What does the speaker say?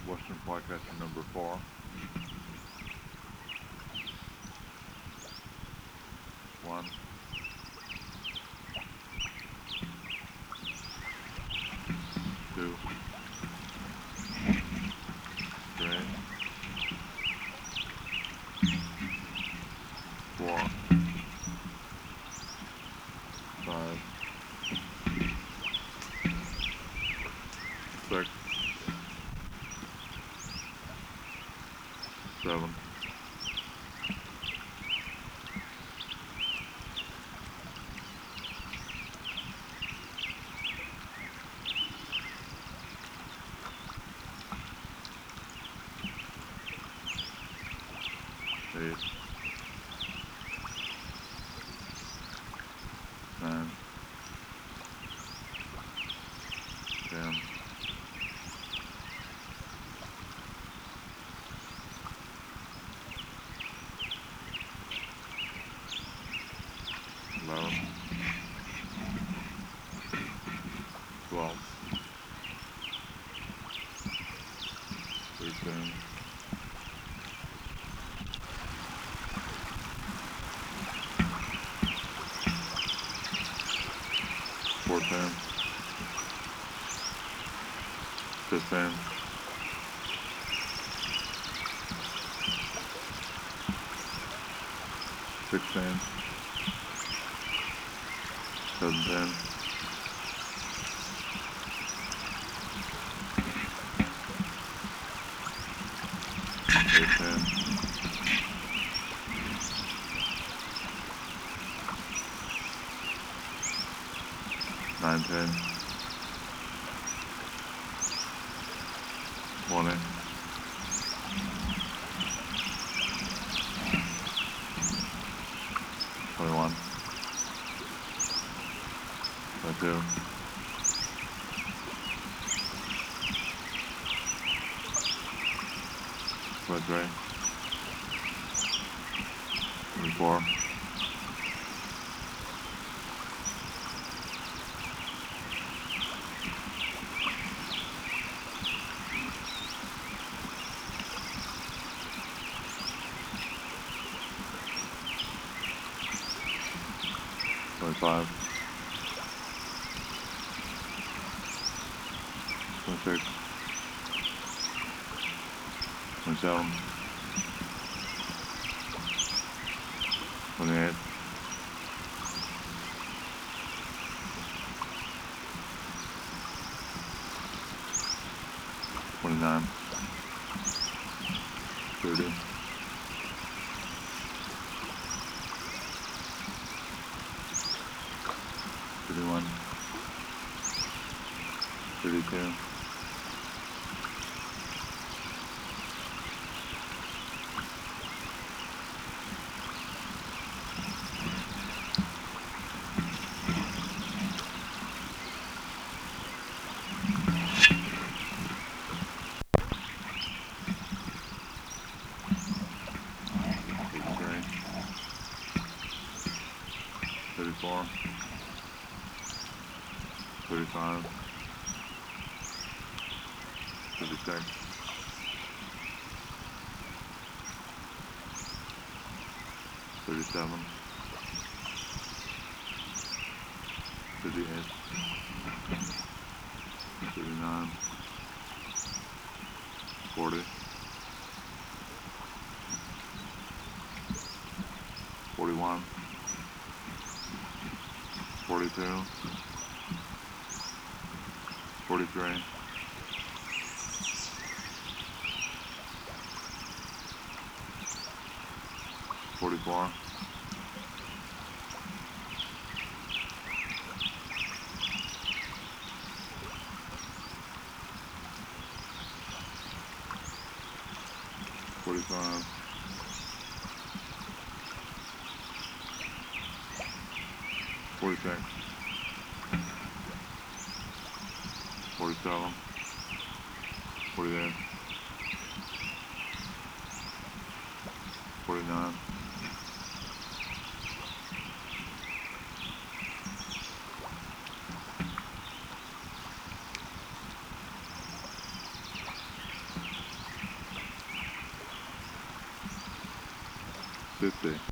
Western Flycatcher number 4. One, two, three, four, five, six, seven, 8, 9, 10, 11, 12, 13, 14, 15, 16, 17, 18, 19, 20, 21, 22, 23, 24, 25, 26, 27, 28, 29, 30, 31, 32, 33, 34, 35, 36, 37, 38, 39, 40, 41, 42, 43, 44, 45, 46, 47, 48, 49, 50, 50.